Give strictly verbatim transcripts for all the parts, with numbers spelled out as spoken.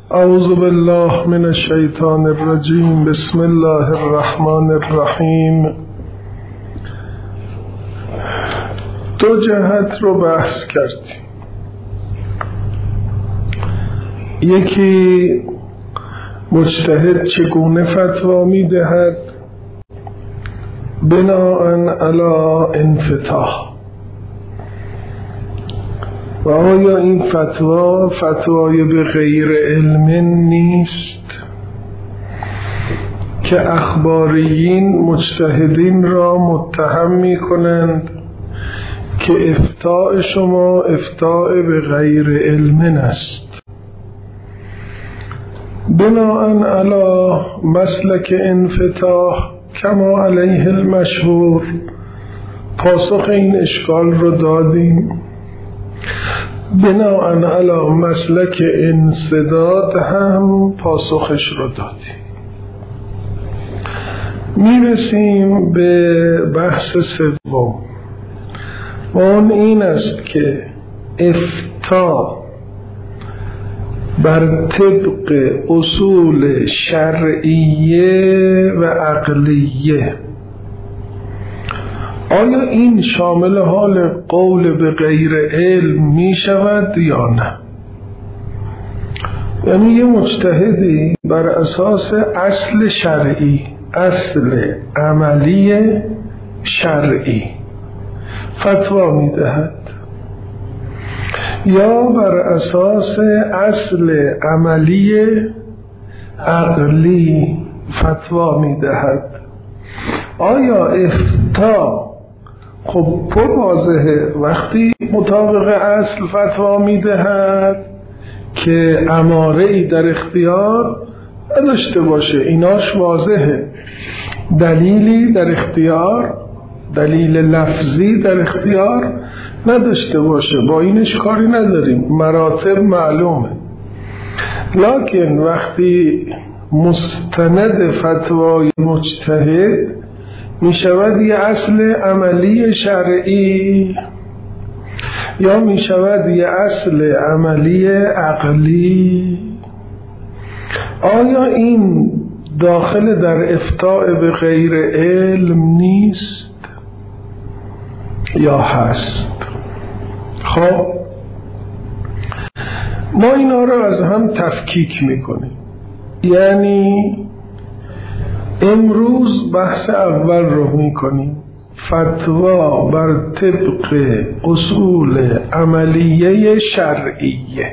اعوذ بالله من الشیطان الرجیم. بسم الله الرحمن الرحیم. دو جهت رو بحث کردیم. یکی مجتهد چگونه فتوا می دهد بناءً علی انفتاح، و آیا این فتوا فتوای به غیر علم نیست که اخباریین مجتهدین را متهم می کنند که افتاء شما افتاء به غیر علم است. بناءً علی مسلک انفتاح کما علیه المشهور پاسخ این اشکال رو دادیم. بناءً علی مسلک انسداد هم پاسخش رو دادیم. میرسیم به بحث سوم و اون این است که افتاء بر طبق اصول شرعیه و عقلیه، آیا این شامل حال قول به غیر علم می شود یا نه؟ یعنی یه مجتهدی بر اساس اصل شرعی، اصل عملی شرعی فتوا می دهد، یا بر اساس اصل عملی عقلی فتوا می دهد. آیا افتاء خب پر واضحه وقتی مطابق اصل فتوا می دهد که اماره ای در اختیار نداشته باشه، ایناش واضحه، دلیلی در اختیار، دلیل لفظی در اختیار نداشته باشه، با اینش کاری نداریم، مراتب معلومه. لکن وقتی مستند فتوای مجتهد می شود یه اصل عملی شرعی یا می شود یه اصل عملی عقلی، آیا این داخل در افتاء به غیر علم نیست یا هست؟ خب ما اینا رو از هم تفکیک میکنیم. یعنی امروز بحث اول رو میکنیم، فتوا بر طبق اصول عملیه شرعیه،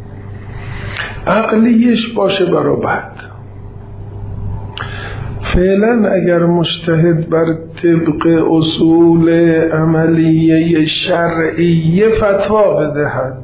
عقلیش باشه برا بعد. فعلا اگر مجتهد بر طبق اصول عملیه شرعیه فتوا بدهد،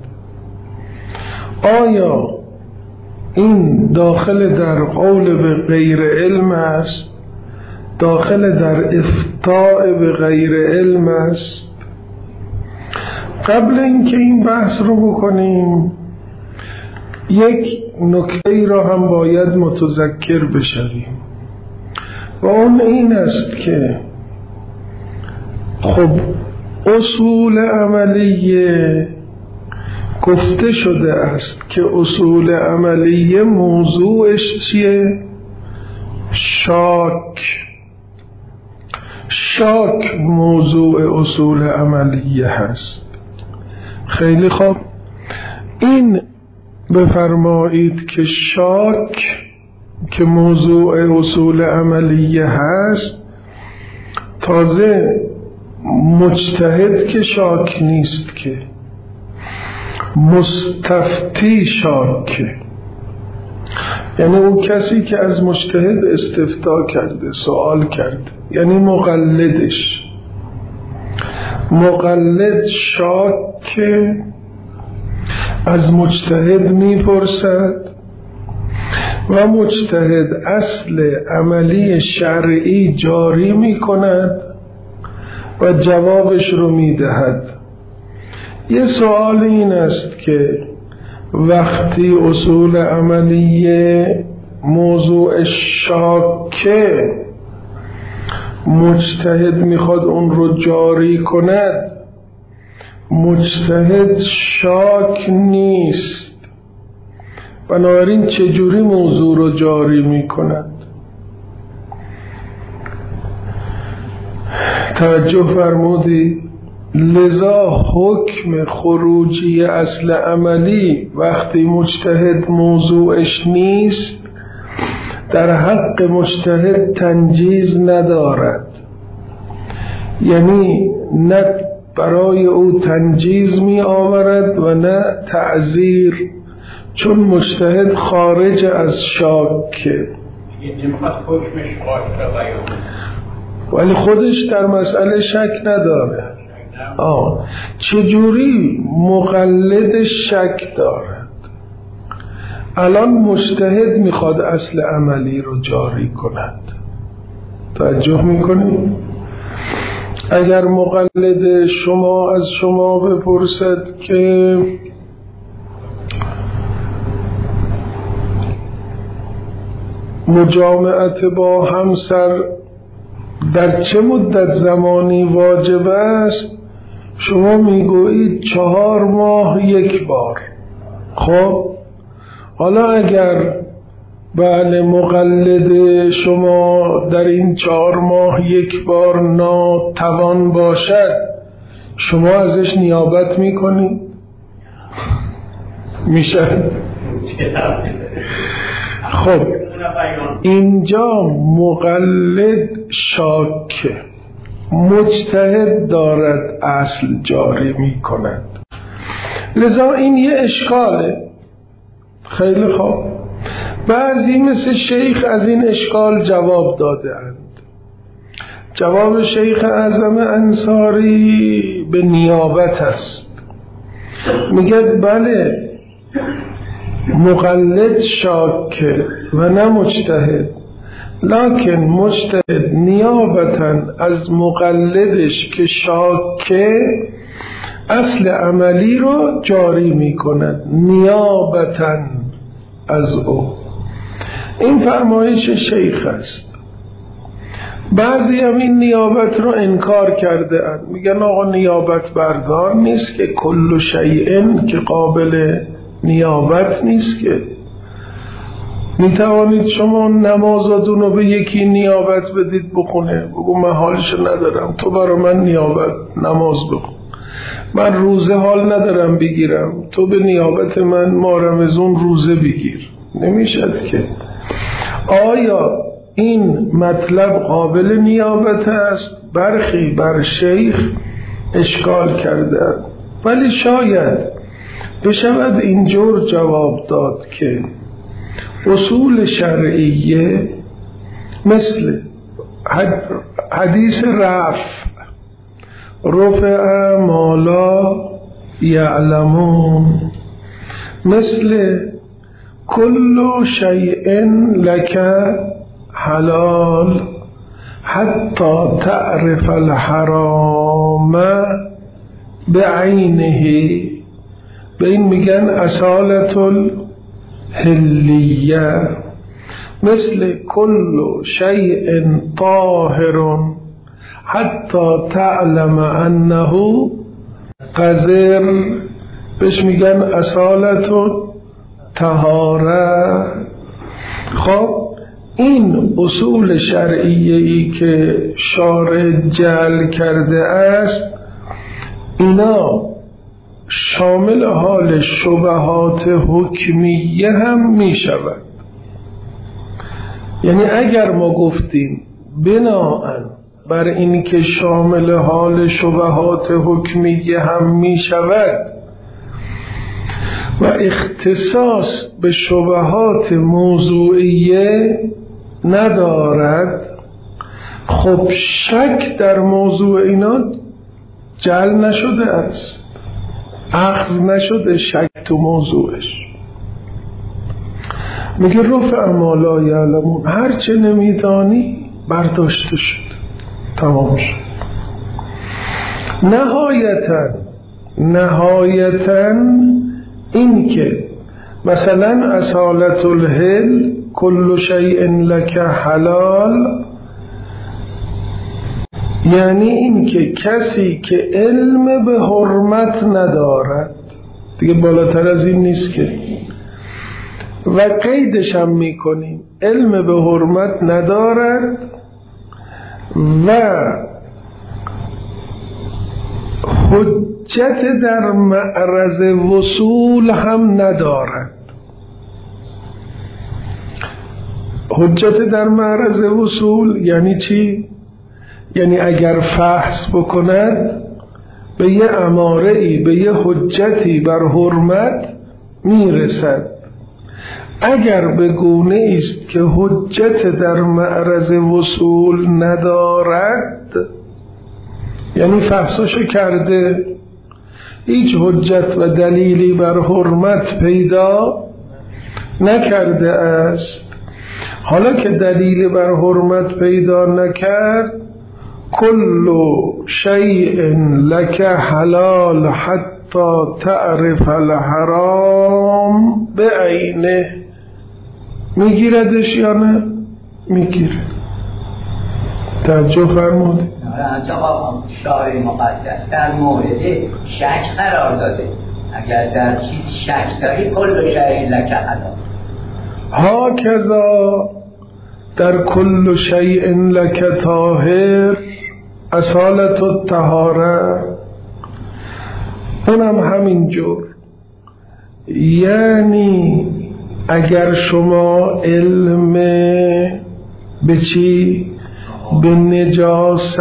آیا این داخل در قول به غیر علم است، داخل در افتاء به غیر علم است؟ قبل اینکه این بحث رو بکنیم یک نکته را هم باید متذکر بشویم و اون این است که خب اصول عملیه گفته شده است که اصول عملیه موضوعش چیه؟ شاک. شاک موضوع اصول عملیه هست. خیلی خوب، این بفرمایید که شاک که موضوع اصول عملیه هست، تازه مجتهد که شاک نیست، که مستفتی شاکه، یعنی اون کسی که از مجتهد استفتا کرده، سوال کرده، یعنی مقلدش. مقلد شاکه، از مجتهد میپرسد و مجتهد اصل عملی شرعی جاری میکند و جوابش رو میدهد. یه سوال این است که وقتی اصول عملیه موضوع شاکه، مجتهد میخواد اون رو جاری کند، مجتهد شاک نیست، بنابراین چجوری موضوع رو جاری می کند؟ توجه فرمودی؟ لذا حکم خروجی اصل عملی وقتی مجتهد موضوعش نیست در حق مجتهد تنجیز ندارد، یعنی نه برای او تنجیز می آورد و نه تعزیر، چون مجتهد خارج از شاکه، ولی خودش در مسئله شک نداره. آه چجوری مقلد شک دارد؟ الان مجتهد میخواد اصل عملی رو جاری کند. توجه میکنید؟ اگر مقلد شما از شما بپرسد که مجامعت با همسر در چه مدت زمانی واجب است، شما میگویید چهار ماه یک بار. خب حالا اگر بله مقلد شما در این چهار ماه یک بار ناتوان باشد، شما ازش نیابت میکنید؟ میشه؟ خب اینجا مقلد شاکه، مجتهد دارد اصل جاری می کند، لذا این یه اشکاله. خیلی خوب، بعضی مثل شیخ از این اشکال جواب داده اند. جواب شیخ اعظم انصاری به نیابت است. میگه بله مقلد شاکه و نه مجتهد، لکن مجتهد نیابتاً از مقلدش که شاکه اصل عملی رو جاری می کند، نیابتاً از او. این فرمایش شیخ است. بعضی هم این نیابت رو انکار کرده اند، میگن آقا نیابت بردار نیست که، کل شیء که قابل نیابت نیست که. می توانید شما نمازاتون رو به یکی نیابت بدید بخونه، بگو من حالشو ندارم، تو برای من نیابت نماز بخون. من روزه حال ندارم بگیرم، تو به نیابت من ماه رمضان روزه بگیر. نمیشد که. آیا این مطلب قابل نیابت است؟ برخی بر شیخ اشکال کرده، ولی شاید بشود اینجور جواب داد که اصول شرعیه مثل حدیث رفع رفع ما لا یعلمون، مثل کل شیء لک حلال حتی تعرف الحرام بعینه، به این میگن اصالت الحلیه. مثل کل شیء طاهر حتی تعلم انه قذر، بهش میگن اصالت طهاره. خب این اصول شرعیه‌ای که شارع جعل کرده است، اینا شامل حال شبهات حکمیه هم می شود. یعنی اگر ما گفتیم بناءً بر این که شامل حال شبهات حکمیه هم می شود و اختصاص به شبهات موضوعیه ندارد، خب شک در موضوع اینا جعل نشده است، اخذ نشده شک تو موضوعش. میگه رفع ما لا یعلمون، هرچه نمیدانی برداشته شد، تمام شد. نهایتاً نهایتاً این که مثلا اصالت الحل کل شیء لک حلال، یعنی این که کسی که علم به حرمت ندارد، دیگه بالاتر از این نیست که، و قیدش هم میکنیم علم به حرمت ندارد و حجت در معرض وصول هم ندارد. حجت در معرض وصول یعنی چی؟ یعنی اگر فحص بکند به یه اماره‌ای، به یه حجتی بر حرمت میرسد. اگر به گونه است که حجت در معرض وصول ندارد، یعنی فحصشو کرده هیچ حجت و دلیلی بر حرمت پیدا نکرده است، حالا که دلیلی بر حرمت پیدا نکرد، کل شیء لک حلال حتی تعرف الحرام به عینه، میگیردش یا نه؟ میگیره. توجه فرمودید؟ آنجا شارع مقدس در مورد شک قرار داده، اگر در چیز شک داری کل شیء لک حلال. ها کذا در کل شیء لک طاهر اصالت الطهاره، اونم همینجور. یعنی اگر شما علم به چی؟ به نجاست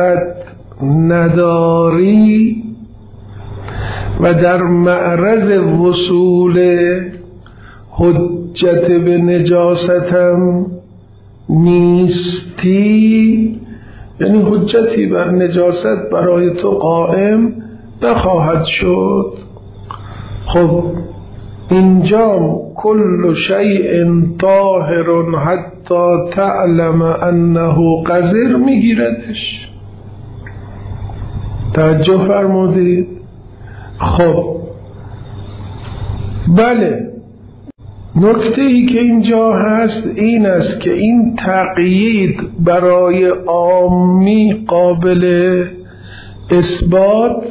نداری و در معرض وصول حجت به نجاستم نیستی، یعنی حجتی بر نجاست برای تو قائم نخواهد شد. خب اینجا کل شیء طاهر حتی تعلم انه قذر میگیردش. توجه فرمودید؟ خب بله، نکته ای که اینجا هست این است که این تقیید برای عامی قابل اثبات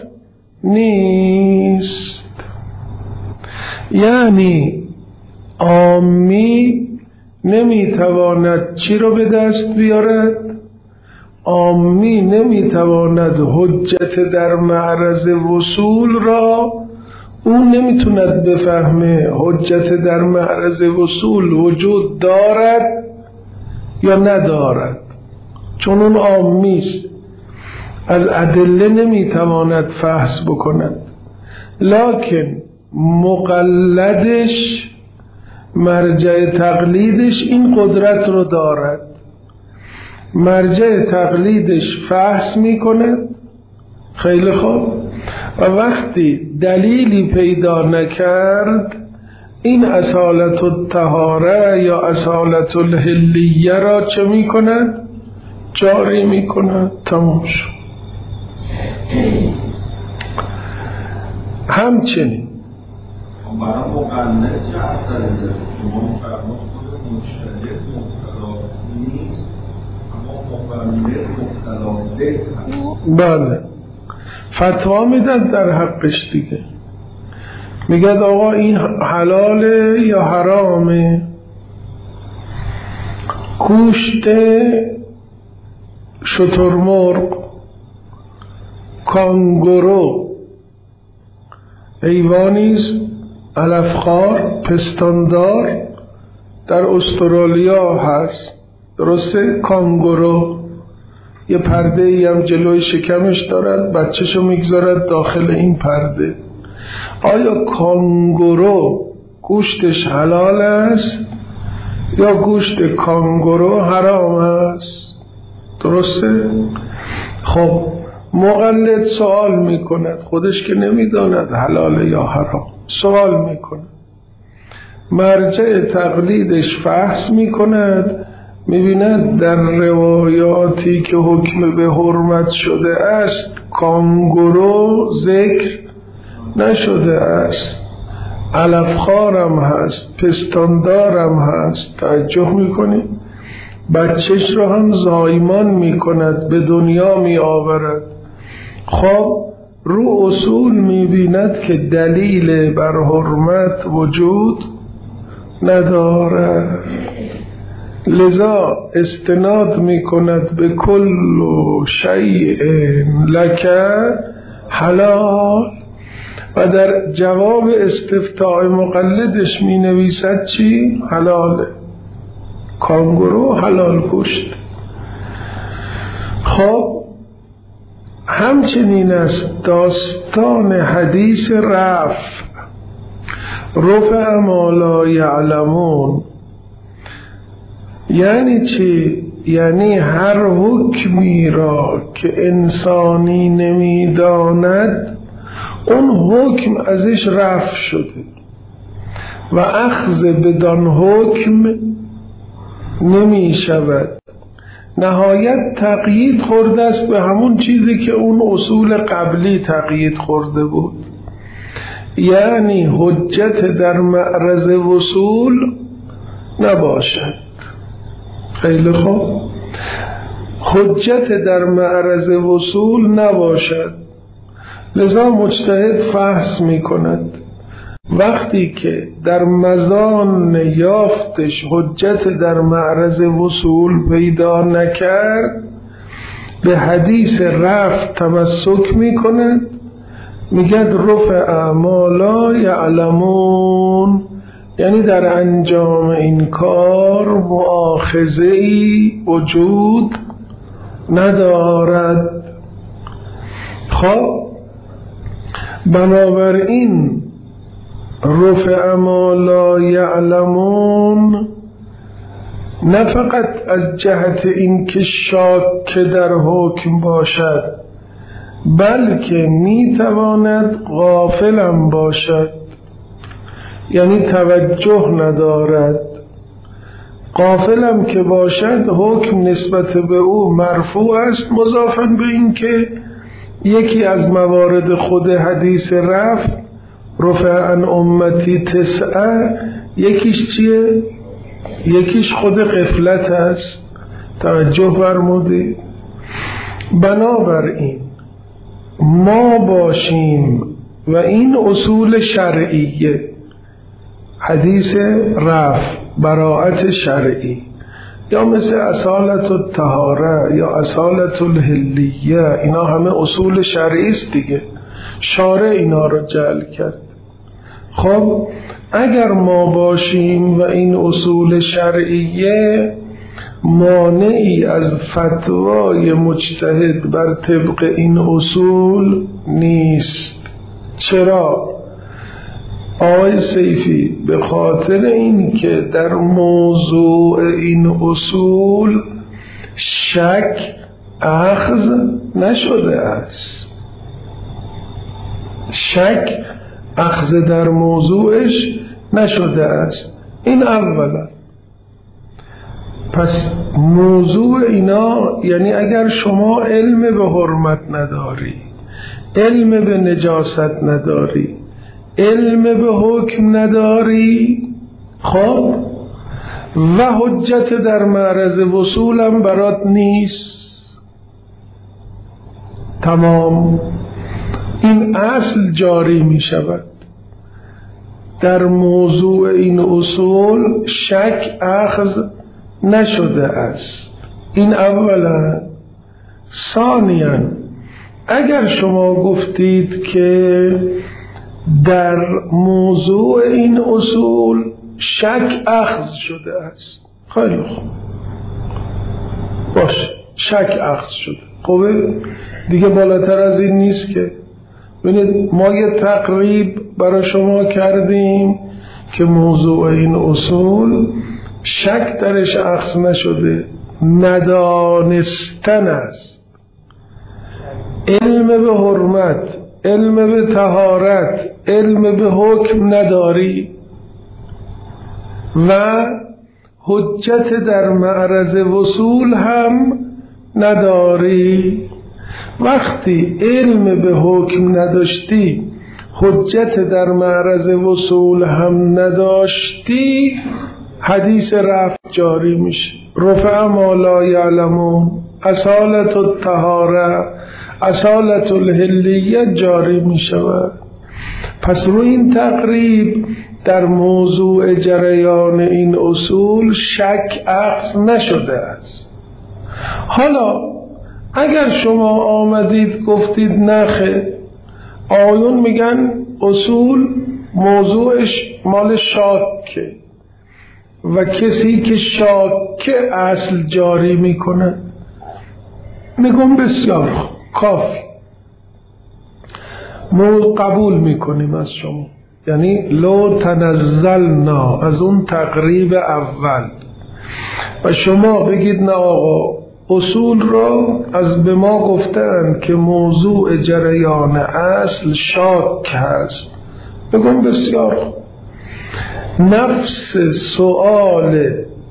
نیست. یعنی عامی نمیتواند چی رو به دست بیارد؟ عامی نمیتواند حجت در معرض وصول را، اون نمیتوند بفهمه حجت در معرض وصول وجود دارد یا ندارد، چون اون عامیست، از ادله نمیتواند فحص بکند. لکن مقلدش، مرجع تقلیدش این قدرت رو دارد. مرجع تقلیدش فحص میکند، خیلی خوب، و وقتی دلیلی پیدا نکرد این اصالت الطهاره یا اصالت الحلیه را چه میکند؟ جاری میکند. تمام شد. همچنین برای مقلد چه اثری داره؟ شما فرمود خود مشترک مبتلا نیست، اما مقلد مبتلا به هست. بله، فتوا میدن در حقش دیگه، میگد آقا این حلاله یا حرامه. گوشت شترمرغ، کانگورو حیوانیست علفخوار پستاندار، در استرالیا هست، درسته؟ کانگورو یه پرده ای هم جلوی شکمش دارد، بچهشو میگذارد داخل این پرده. آیا کانگورو گوشتش حلال است یا گوشت کانگورو حرام است؟ درسته؟ خب مقلد سوال میکند، خودش که نمیداند حلال یا حرام، سوال میکند، مرجع تقلیدش فحص میکند، میبیند در روایاتی که حکم به حرمت شده است کانگورو ذکر نشده است، علفخوارم هست، پستاندارم هست. توجه میکنید؟ بچهش رو هم زایمان میکند، به دنیا میآورد. خب رو اصول میبیند که دلیل بر حرمت وجود ندارد، لذا استناد می کند به کل شیء لک حلال و در جواب استفتاء مقلدش می نویسد چی؟ حلاله، کانگورو حلال گوشت. خب همچنین است داستان حدیث رفع، رفع ما لا یعلمون. یعنی چی؟ یعنی هر حکمی را که انسانی نمیداند اون حکم ازش رفع شده و اخذ بدان حکم نمی شود، نهایت تقیید خورده است به همون چیزی که اون اصول قبلی تقیید خورده بود. یعنی حجت در معرض وصول نباشد. خیلی خوب، حجت در معرض وصول نباشد. لذا مجتهد فحص می کند وقتی که در مزان یافتش حجت در معرض وصول پیدا نکرد به حدیث رفع تمسک می کند، میگد رفع ما لا یعلمون، یعنی در انجام این کار مؤاخذه‌ای وجود ندارد. خب بنابراین رفع ما لا یعلمون نه فقط از جهت این که شاک در حکم باشد، بلکه میتواند غافلم باشد، یعنی توجه ندارد. غافلم که باشد حکم نسبت به او مرفوع است، مضافاً به این که یکی از موارد خود حدیث رفع رفع عن امتی تسعه، یکیش چیه؟ یکیش خود غفلت است. توجه فرمودید؟ بنابراین ما باشیم و این اصول شرعیه، حدیث رفع، براءت شرعی، یا مثل اصالت الطهاره یا اصالت الحلیه، اینا همه اصول شرعی است دیگه، شارع اینا رو جعل کرد. خب اگر ما باشیم و این اصول شرعیه مانعی از فتوای مجتهد بر طبق این اصول نیست. چرا؟ آقای سیفی به خاطر این که در موضوع این اصول شک اخذ نشده است. شک اخذ در موضوعش نشده است. این اولا. پس موضوع اینا، یعنی اگر شما علم به حرمت نداری، علم به نجاست نداری، علم به حکم نداری، خب و حجت در معرض وصولم برات نیست، تمام. این اصل جاری می شود. در موضوع این اصول شک اخذ نشده است. این اولا. ثانیاً اگر شما گفتید که در موضوع این اصول شک اخذ شده است، خیلی خوب، باشه، شک اخذ شده، خوبه دیگه، بالاتر از این نیست که. ببینید ما یه تقریب برای شما کردیم که موضوع این اصول شک درش اخذ نشده، ندانستن است. علم به حرمت، علم به طهارت، علم به حکم نداری و حجت در معرض وصول هم نداری. وقتی علم به حکم نداشتی، حجت در معرض وصول هم نداشتی، حدیث رفع جاری میشه. رفع ما لا یعلمون، اصالت الطهاره، اصالت الحلیه جاری میشود. پس روی این تقریب در موضوع جریان این اصول شک اخذ نشده است. حالا اگر شما آمدید گفتید نخه، آیون میگن اصول موضوعش مال شاکه و کسی که شاکه اصل جاری میکنه، میگم بسیار کافی، ما قبول میکنیم از شما. یعنی لو تنزلنا، از اون تقریب اول، و شما بگید نه آقا اصول را از به ما گفتن که موضوع جریان اصل شاک هست، بگم بسیار. نفس سؤال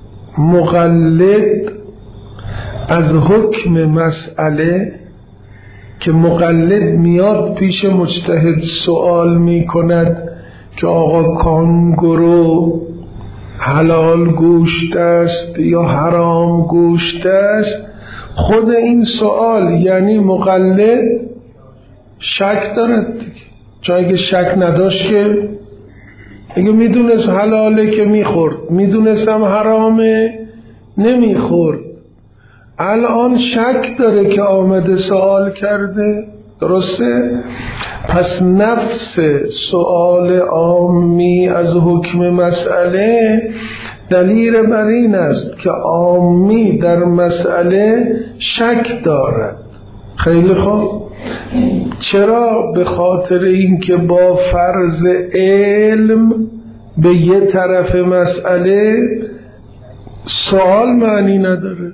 مقلد از حکم مسئله که مقلد میاد پیش مجتهد سؤال میکند که آقا کانگورو حلال گوشت است یا حرام گوشت است، خود این سؤال یعنی مقلد شک دارد دیگه. چون اگه شک نداشت که اگه میدونست حلاله که میخورد، میدونستم حرامه نمیخورد، الان شک داره که آمده سوال کرده. درسته؟ پس نفس سؤال عامی از حکم مسئله دلیل بر این است که عامی در مسئله شک دارد. خیلی خوب. چرا؟ به خاطر اینکه با فرض علم به یه طرف مسئله سوال معنی نداره،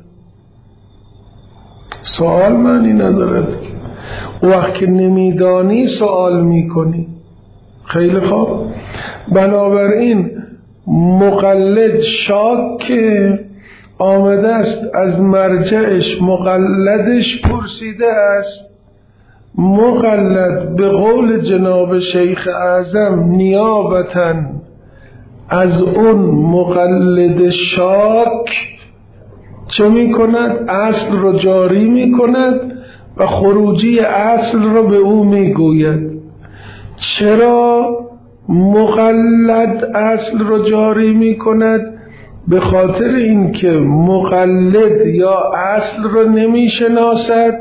سوال معنی نداره. وقت که نمیدانی سوال میکنی. خیلی خوب. بنابراین مقلد شاک آمده است، از مرجعش مقلدش پرسیده است، مقلد به قول جناب شیخ اعظم نیابتاً از اون مقلد شاک چه می کند؟ اصل رو جاری می کند و خروجی اصل رو به او می گوید. چرا مقلد اصل رو جاری می کند؟ به خاطر اینکه مقلد یا اصل رو نمی شناسد،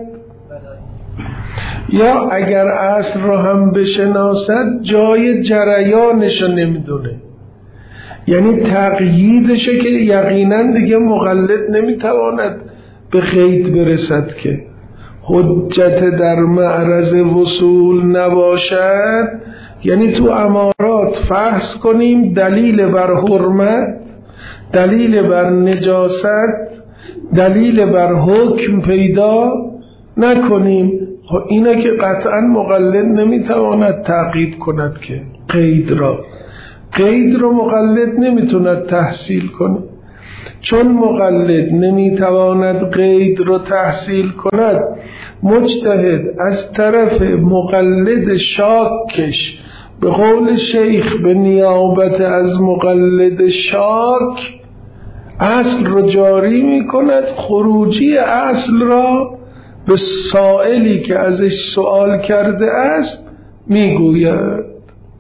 یا اگر اصل رو هم بشناسد جای جریانش رو نمی دونه. یعنی تقییدشه که یقینا دیگه مقلد نمیتواند به قید برسد که حجت در معرض وصول نباشد. یعنی تو امارات فرض کنیم دلیل بر حرمت، دلیل بر نجاست، دلیل بر حکم پیدا نکنیم. خب اینا که قطعا مقلد نمیتواند تقیید کند که قید را قید رو مقلد نمیتوند تحصیل کنه. چون مقلد نمیتواند قید رو تحصیل کند، مجتهد از طرف مقلد شاکش به قول شیخ به نیابت از مقلد شاک اصل رو جاری میکند، خروجی اصل را به سائلی که ازش سوال کرده است میگوید.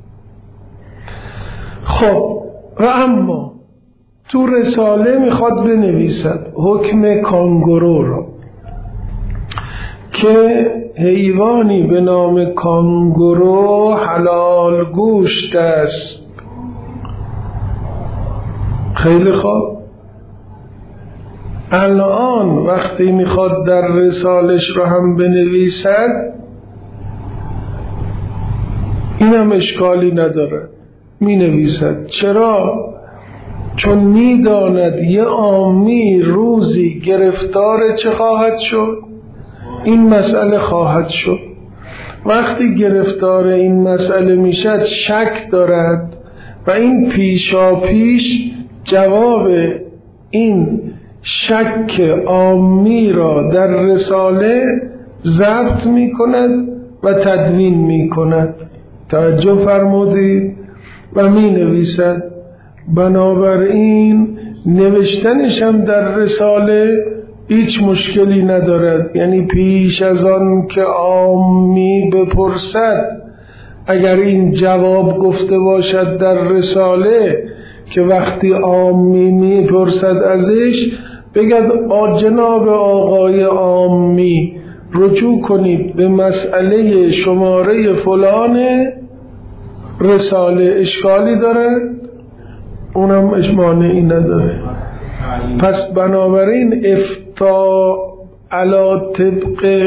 خب و اما تو رساله میخواد بنویسد حکم کانگورو را که حیوانی به نام کانگورو حلال گوشت است. خیلی خوب. الان وقتی میخواد در رسالش را هم بنویسد این هم اشکالی نداره، می نویسد. چرا؟ چون می داند یه عامی روزی گرفتار چه خواهد شد؟ این مسئله خواهد شد. وقتی گرفتار این مسئله می شد شک دارد و این پیشا پیش جواب این شک عامی را در رساله ضبط می کند و تدوین می کند. توجه فرمودید؟ و می نویسد. بنابراین نوشتنش هم در رساله هیچ مشکلی ندارد. یعنی پیش از آن که عامی بپرسد اگر این جواب گفته باشد در رساله که وقتی عامی میپرسد ازش بگد آ جناب آقای عامی رجوع کنید به مسئله شماره فلان رساله، اشکالی دارد؟ اونم اشمانعی نداره. پس بنابراین افتاء علی طبق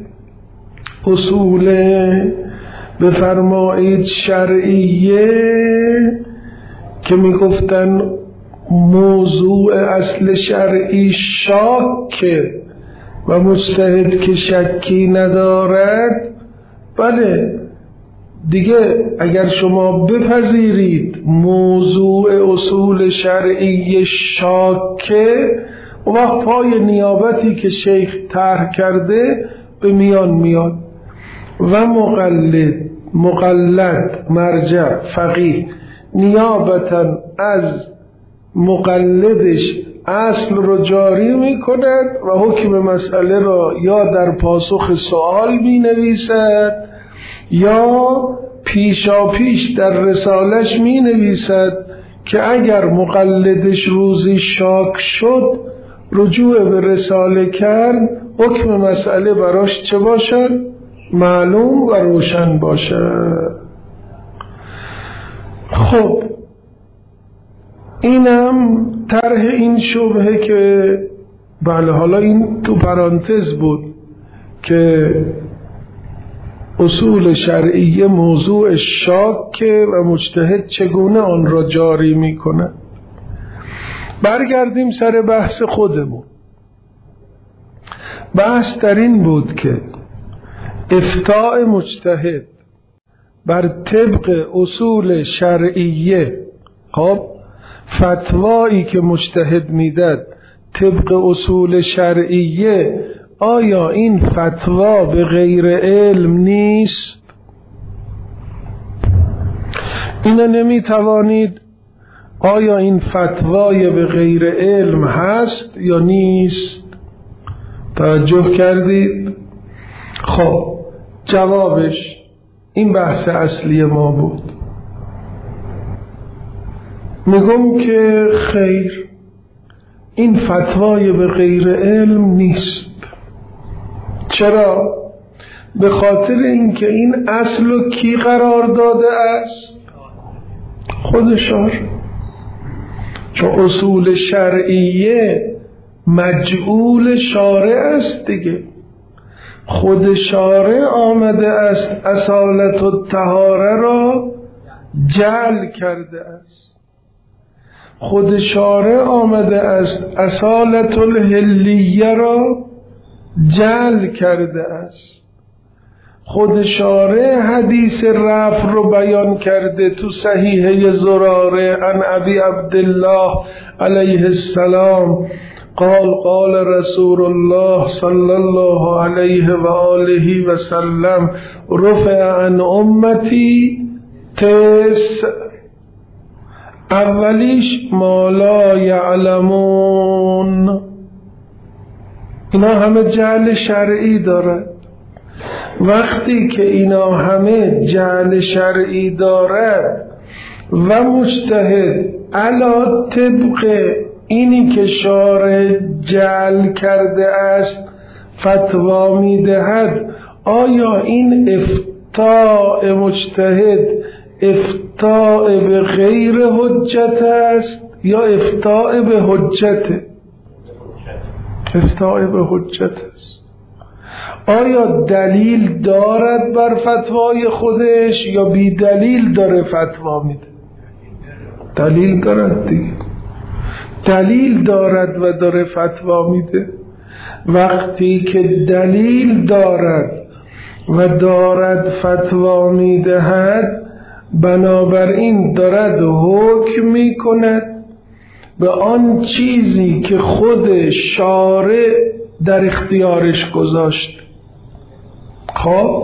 اصول بفرمایید شرعیه که میگفتن موضوع اصل شرعی شاکه و مجتهد که شکی ندارد، بله دیگه اگر شما بپذیرید موضوع اصول شرعی شاکه، و وقت پای نیابتی که شیخ طرح کرده به میان میاد و مقلد مقلد مرجع فقیه نیابتا از مقلدش اصل رو جاری می کند و حکم مسئله را یا در پاسخ سوال می نویسد یا پیشا پیش در رسالش می نویسد که اگر مقلدش روزی شاک شد رجوع به رساله کرد، حکم مسئله براش چه باشد؟ معلوم و روشن باشد. خب اینم طرح این شبهه که بله، حالا این تو پرانتز بود که اصول شرعیه موضوع شاکه و مجتهد چگونه آن را جاری میکنه. برگردیم سر بحث خودمون. بحث در این بود که افتاء مجتهد بر طبق اصول شرعیه، خب فتوایی که مجتهد میداد طبق اصول شرعیه، آیا این فتوا به غیر علم نیست؟ اینو نمیتوانید. آیا این فتوای به غیر علم هست یا نیست؟ توجه کردید؟ خب جوابش این بحث اصلی ما بود. میگم که خیر، این فتوای به غیر علم نیست. چرا؟ به خاطر اینکه این اصل کی قرار داده است؟ خود شارع. چون اصول شرعیه مجعول شارع است دیگه. خود شارع آمده است اصالت الطهاره را جعل کرده است. خود شارع آمده است اصالت الحلیه را جعل کرده است. خود شارع حدیث رفع رو بیان کرده تو صحیحه زراره عن ابی عبدالله علیه السلام قال قال رسول الله صلی الله علیه و آله و سلم رفع عن امتی تسع. اولیش ما لا یعلمون. اینا همه جعل شرعی دارد. وقتی که اینا همه جعل شرعی دارد و مجتهد علا طبق اینی که شارع جعل کرده است فتوا میدهد، آیا این افتاء مجتهد افتاء به غیر حجت است یا افتاء به حجت؟ افتاء به حجت است. آیا دلیل دارد بر فتوای خودش یا بی دلیل داره فتوا میده؟ دلیل دارد دیگه. دلیل دارد و داره فتوا میده. وقتی که دلیل دارد و دارد فتوا میدهد، بنابراین دارد حکم میکند به آن چیزی که خود شارع در اختیارش گذاشت. خب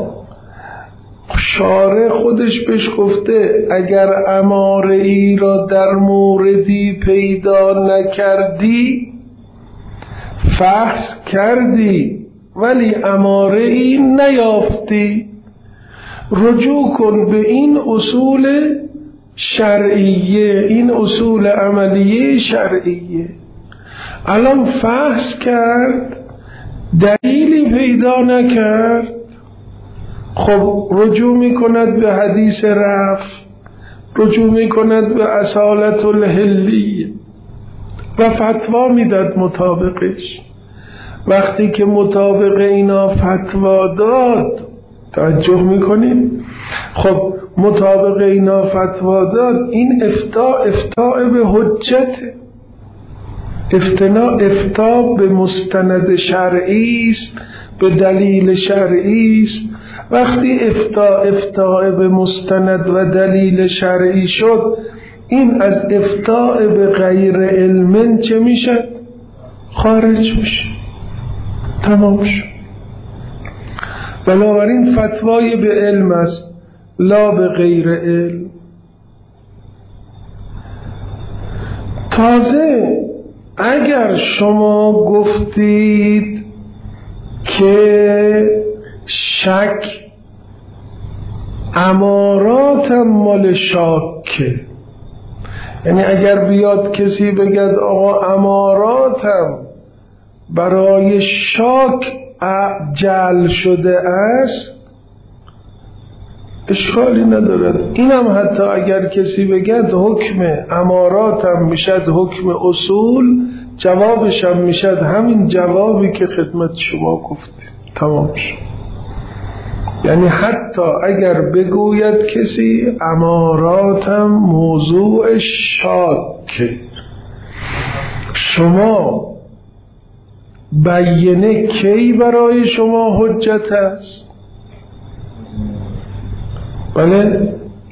شارع خودش بهش گفته اگر اماره ای را در موردی پیدا نکردی فحص کردی ولی اماره ای نیافتی، رجوع کن به این اصول شرعیه، این اصول عملیه شرعیه. الان فحص کرد دلیلی پیدا نکرد، خب رجوع میکند به حدیث رفع، رجوع میکند به اصالت الحلی و فتوا میداد مطابقش. وقتی که مطابق اینا فتوا داد، توجه میکنید؟ خب مطابق اینا فتوا داد، این افتاء افتاء به حجته، افتنا افتاء به مستند شرعی است، به دلیل شرعی است. وقتی افتاء افتاء به مستند و دلیل شرعی شد، این از افتاء به غیر علم چه میشه؟ خارج میشه، تمام شد. بنابراین فتوای به علم است، لا به غیر علم. تازه اگر شما گفتید که شک اماراتم مال شاکه، یعنی اگر بیاد کسی بگد آقا اماراتم برای شاک جعل شده است، اشکالی ندارد. اینم حتی اگر کسی بگد حکم اماراتم میشد حکم اصول، جوابشم میشد همین جوابی که خدمت شما گفتیم، تمام شد. یعنی حتی اگر بگوید کسی اماراتم موضوع شاک، شما بیینه کی برای شما حجت است؟ بله،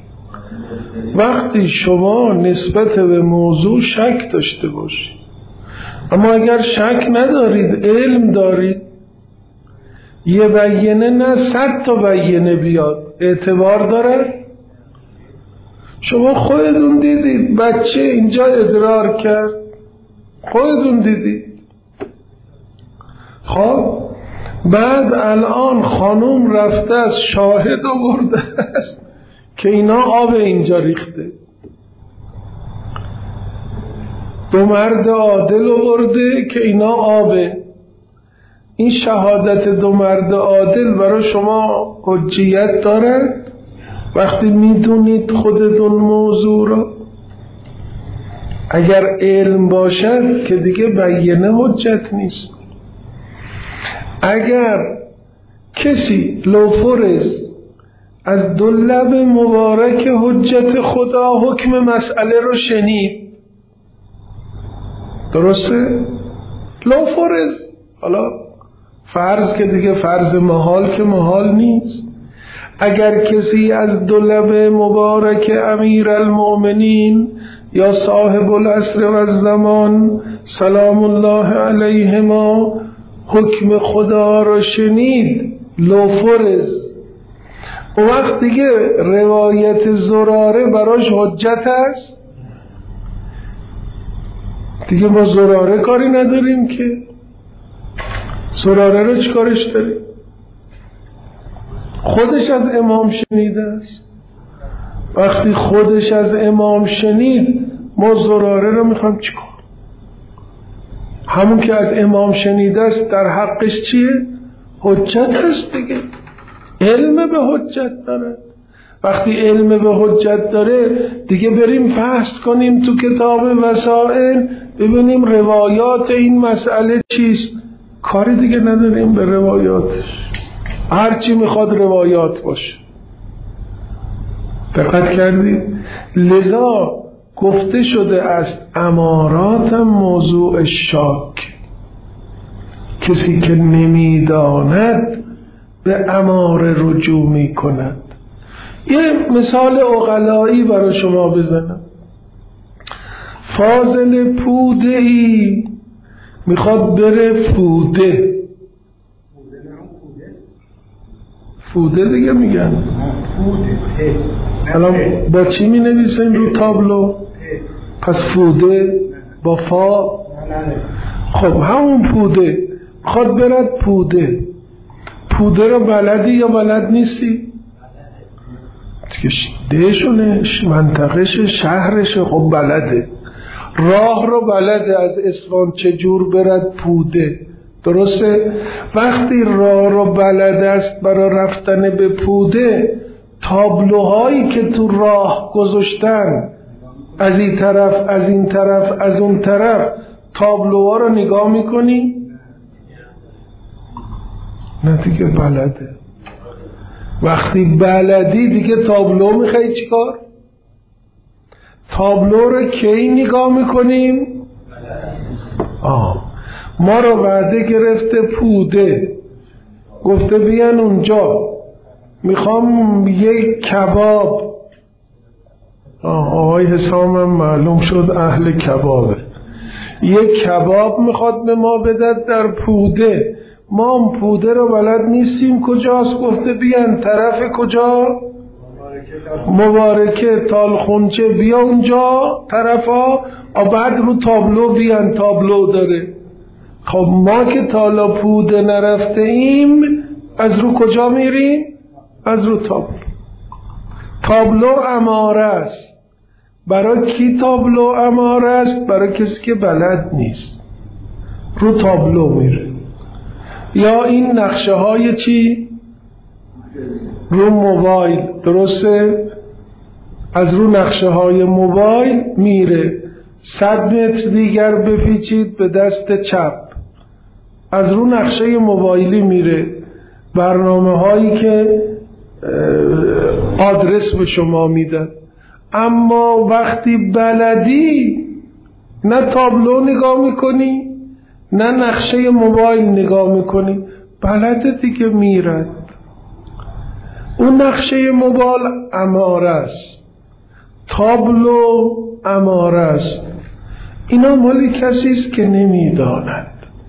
وقتی شما نسبت به موضوع شک داشته باشید. اما اگر شک ندارید، علم دارید، یه بیینه نه صد تا بیینه بیاد، اعتبار داره؟ شما خودتون دیدید بچه اینجا ادرار کرد، خودتون دیدید. خب بعد الان خانوم رفته از شاهد آورده است که اینا آب اینجا ریخته، دو مرد عادل آورده که اینا آبه. این شهادت دو مرد عادل برای شما حجیت دارد وقتی میدونید خودتون موضوع را؟ اگر علم باشد که دیگه بیینه حجت نیست. اگر کسی لوفرز از دو لب مبارک حجت خدا حکم مسئله رو شنید، درسته؟ لوفرز، حالا فرض که دیگه فرض محال که محال نیست. اگر کسی از دو لب مبارک امیر المؤمنین یا صاحب العصر و الزمان سلام الله علیهما حکم خدا را شنید، لوفرز، و وقت دیگه روایت زراره براش حجت است. دیگه ما زراره کاری نداریم که، زراره رو چی کارش داریم؟ خودش از امام شنیده است. وقتی خودش از امام شنید، ما زراره رو میخوام چی کار؟ همون که از امام شنیده است در حقش چیه؟ حجت هست دیگه، علم به حجت داره. وقتی علم به حجت داره دیگه بریم فحص کنیم تو کتاب وسائل ببینیم روایات این مسئله چیست. کاری دیگه نداریم به روایاتش، هرچی میخواد روایات باشه. دقت کردید؟ لذا گفته شده است اماراتم موضوع شاک. کسی که نمیداند به اماره رجوع می کند. یه مثال عقلایی برای شما بزنم. فاضل پوده ای میخواد بره فوده. فوده دیگه میگن الان با چی می نویسن رو تابلو؟ پس فوده با فا. خب همون پوده میخواد برد پوده. پوده رو بلدی یا بلد نیستی؟ دهشونش منطقهش شهرش خب بلده، راه رو بلده، از اصفهان چجور برد پوده، درسته؟ وقتی راه رو بلد است برای رفتن به پوده، تابلوهایی که تو راه گذاشتن از این طرف از این طرف از اون طرف، تابلوها رو نگاه میکنی؟ نه دیگه بلده. وقتی بلدی دیگه تابلو میخوای چیکار؟ تابلو رو کی نگاه میکنیم؟ آه ما رو وعده گرفته پوده، گفته بیان اونجا میخوام یک کباب. آقای حسامم معلوم شد اهل کبابه. یک کباب میخواد به ما بدد در پوده، ما هم پوده رو بلد نیستیم کجاست. گفته بیان طرف کجا؟ مبارکه تالخونچه، بیا اونجا طرفا، بعد رو تابلو بیان، تابلو داره. خب ما که تالا پوده نرفته ایم، از رو کجا میریم؟ از رو تابلو. تابلو اماره است. برای کی تابلو اماره است؟ برای کسی که بلد نیست، رو تابلو میره. یا این نقشه های چی؟ رو موبایل، درسته؟ از رو نقشه های موبایل میره، صد متر دیگر بپیچید به دست چپ، از رو نقشه موبایلی میره، برنامه هایی که آدرس به شما میدن. اما وقتی بلدی، نه تابلو نگاه میکنی نه نقشه موبایل نگاه میکنی، بلده دیگه میرد. اون نقشه موبایل اماره است، تابلو اماره است. اینا مالی کسی است که نمیداند،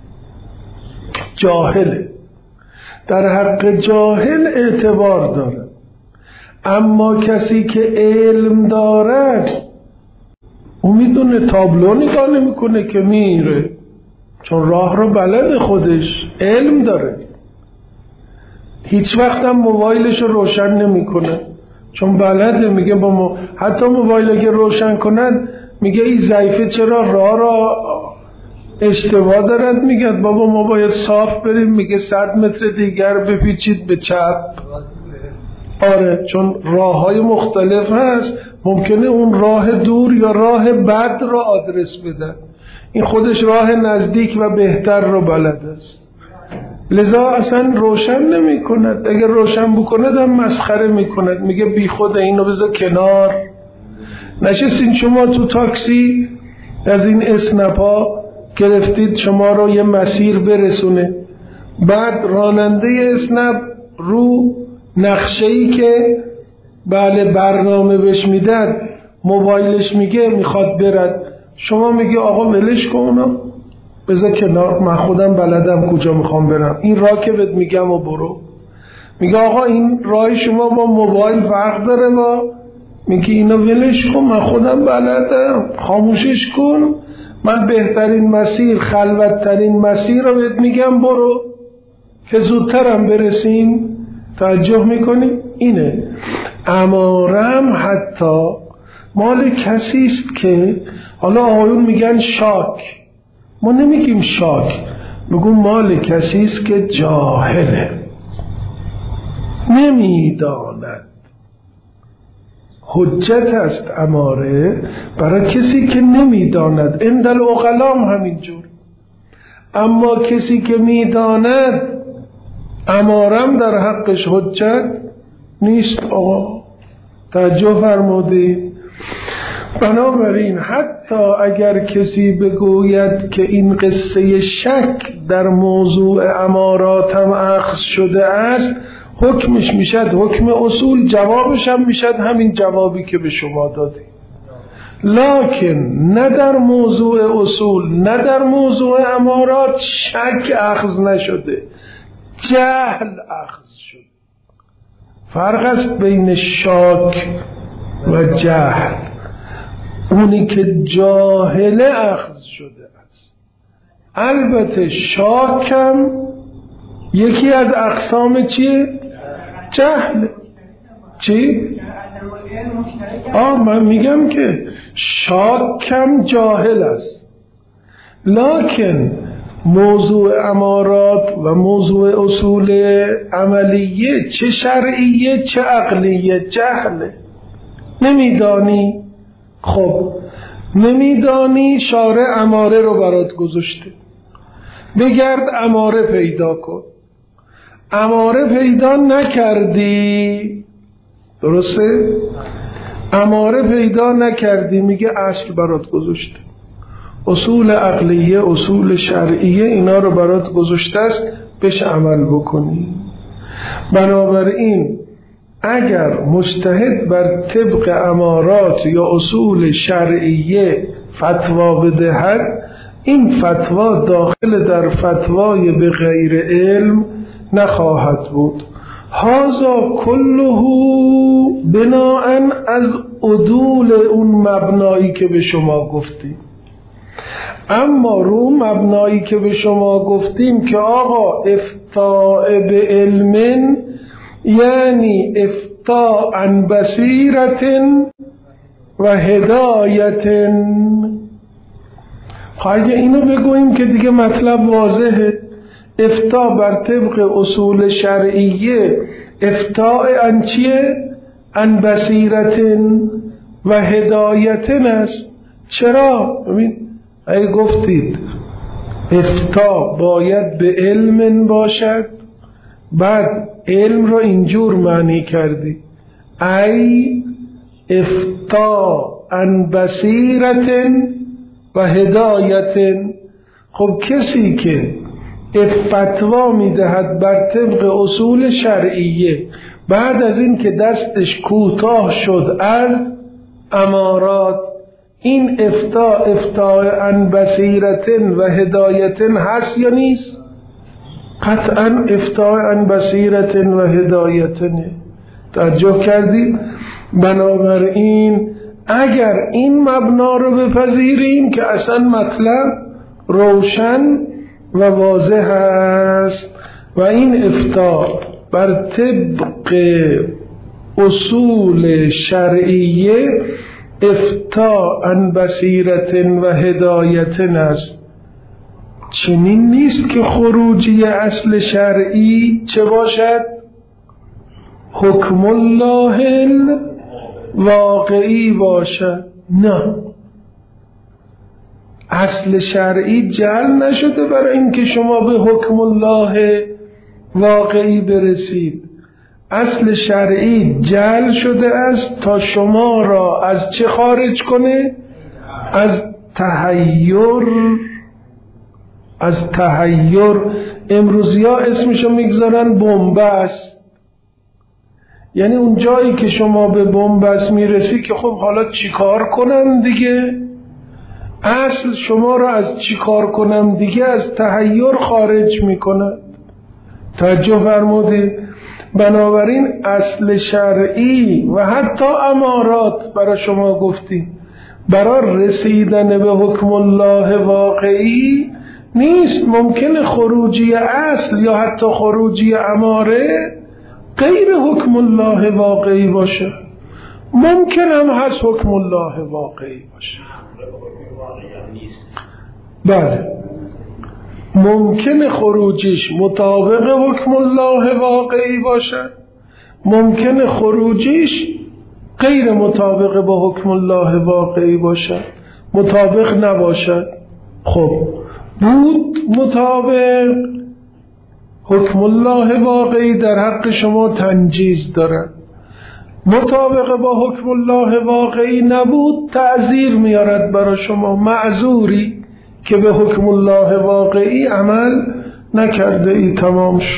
جاهله. در حق جاهل اعتبار داره، اما کسی که علم دارد اون میدونه، تابلو نگاه نمیکنه که میره، چون راه رو بلد، خودش علم داره. هیچ وقت هم موبایلش رو روشن نمیکنه چون بلده. میگه با ما حتی موبایل اگه روشن کنند میگه این ضعیفه چرا راه را اشتباه دارد، میگه بابا ما باید صاف بریم، میگه صد متر دیگر بپیچید به چپ. آره، چون راه های مختلف هست، ممکنه اون راه دور یا راه بد را آدرس بدن، این خودش راه نزدیک و بهتر رو بلد است، لذا اصلا روشن نمی کند. اگر روشن بکند هم مسخره می کند، میگه بی خود اینو بذار کنار. نشستین شما تو تاکسی، از این اسنپ ها گرفتید شما رو یه مسیر برسونه، بعد راننده اسنپ رو نقشه‌ای که بله برنامه بهش میدن موبایلش میگه میخواد برد، شما میگه آقا ولش کن اونا، بذار کنار، من خودم بلدم کجا میخوام برم، این راه که بهت میگم و برو. میگه آقا این راه شما با موبایل فرق داره، با میگه اینو ولش کن، من خودم بلدم، خاموشش کن، من بهترین مسیر، خلوتترین مسیر رو بهت میگم برو که زودترم برسیم. توجه میکنی؟ اینه امارم حتی مال کسی است که، حالا آقایون میگن شاک، ما نمیگیم شاک، میگم مال کسی است که جاهله، نمیداند. حجت است اماره برای کسی که نمیداند، عند العقلام همینجور. اما کسی که میداند، امارم در حقش حجت نیست. آقا توجه فرمودید؟ بنابراین حتی اگر کسی بگوید که این قصه شک در موضوع اماراتم اخذ شده است، حکمش میشد حکم اصول، جوابش هم میشد همین جوابی که به شما دادیم. لکن نه در موضوع اصول نه در موضوع امارات شک اخذ نشده، جهل اخذ شد. فرق است بین شاک و جهل. اونی که جاهله اخذ شده است. البته شاکم یکی از اقسام چیه؟ جهل. چی؟ آه من میگم که شاکم جاهل است، لکن موضوع امارات و موضوع اصول عملیه چه شرعیه چه عقلیه جهله. نمیدانی؟ خب نمیدانی، شارع اماره رو برات گذاشته، بگرد اماره پیدا کن. اماره پیدا نکردی، درسته؟ اماره پیدا نکردی، میگه اصل برات گذاشته، اصول عقلیه اصول شرعیه اینا رو برات گذاشته است، بهش عمل بکنی. بنابراین اگر مجتهد بر طبق امارات یا اصول شرعیه فتوا بدهد، این فتوا داخل در فتوای به غیر علم نخواهد بود. هذا کله بناء از عدول اون مبنایی که به شما گفتیم. اما رو مبنایی که به شما گفتیم که آقا افتاء به علم یعنی افتاء عن بصیرت و هدایت. خواهی اینو بگوییم که دیگه مطلب واضحه. افتاء بر طبق اصول شرعیه افتاء عن چیه؟ عن بصیرت و هدایت است. چرا؟ ببین ای گفتید افتاء باید به علم باشد، بعد علم رو اینجور معنی کردی ای افتاء عن بصیرت و هدایت. خب کسی که فتوا میدهد بر طبق اصول شرعیه بعد از این که دستش کوتاه شد از امارات، این افتاء افتاء عن بصیرت و هدایت هست یا نیست؟ قطعا افتاء عن بصیرت و هدایت. توجه کردی؟ بنابراین اگر این مبنا رو بپذیریم که اصلا مطلب روشن و واضح است و این افتاء بر طبق اصول شرعیه افتاء عن بصیرت و هدایت است، چنین نیست که خروجی اصل شرعی چه باشد؟ حکم الله واقعی باشد. نه، اصل شرعی جعل نشده برای اینکه شما به حکم الله واقعی برسید. اصل شرعی جعل شده است تا شما را از چه خارج کنه؟ از تحیر. از تحیر امروزی ها اسمشو میگذارن بنبست، یعنی اون جایی که شما به بنبست میرسی که خب حالا چیکار کنم دیگه، اصل شما را از چیکار کنم دیگه از تحیر خارج میکنه. توجه فرمودید؟ بنابراین اصل شرعی و حتی امارات برای شما گفتیم برای رسیدن به حکم الله واقعی نیست. ممکنه خروجی اصل یا حتی خروجی اماره غیر حکم الله واقعی باشه، ممکن هم هست حکم الله واقعی باشه. بله، ممکن خروجیش مطابق حکم الله واقعی باشد، ممکن خروجیش غیر مطابق با حکم الله واقعی باشد، مطابق نباشد. خب بود مطابق، حکم الله واقعی در حق شما تنجیز دارد، مطابق با حکم الله واقعی نبود تعذیر میارد برای شما، معذوری که به حکم الله واقعی عمل نکرده ای. تمام شد.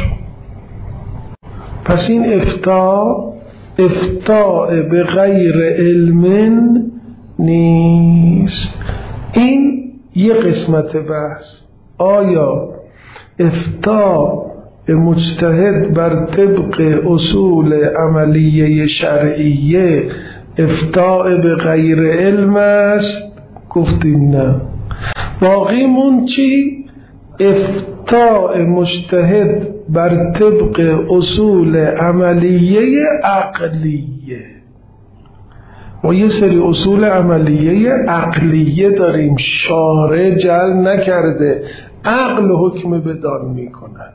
پس این افتاء افتاء به غیر علم نیست. این یه قسمت بحث. آیا افتاء مجتهد بر طبق اصول عملیه شرعیه افتاء به غیر علم است؟ گفتیم نه. باقی مون چی؟ افتاء مجتهد بر طبق اصول عملیه عقلیه. ما یه سری اصول عملیه عقلیه داریم، شارع جعل نکرده، عقل حکم بدان می کند.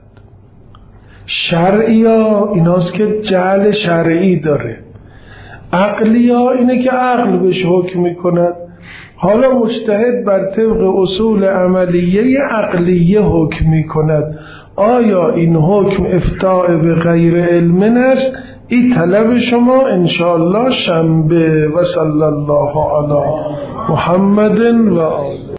شرعی ها ایناست که جعل شرعی داره، عقلی ها اینه که عقل بهش حکم می کند. حالا مجتهد بر طبق اصول عملیه عقلیه حکم می کند. آیا این حکم افتاء به غیر علم است؟ این طلب شما انشاءالله شنبه. و صلی الله علی محمد و آله.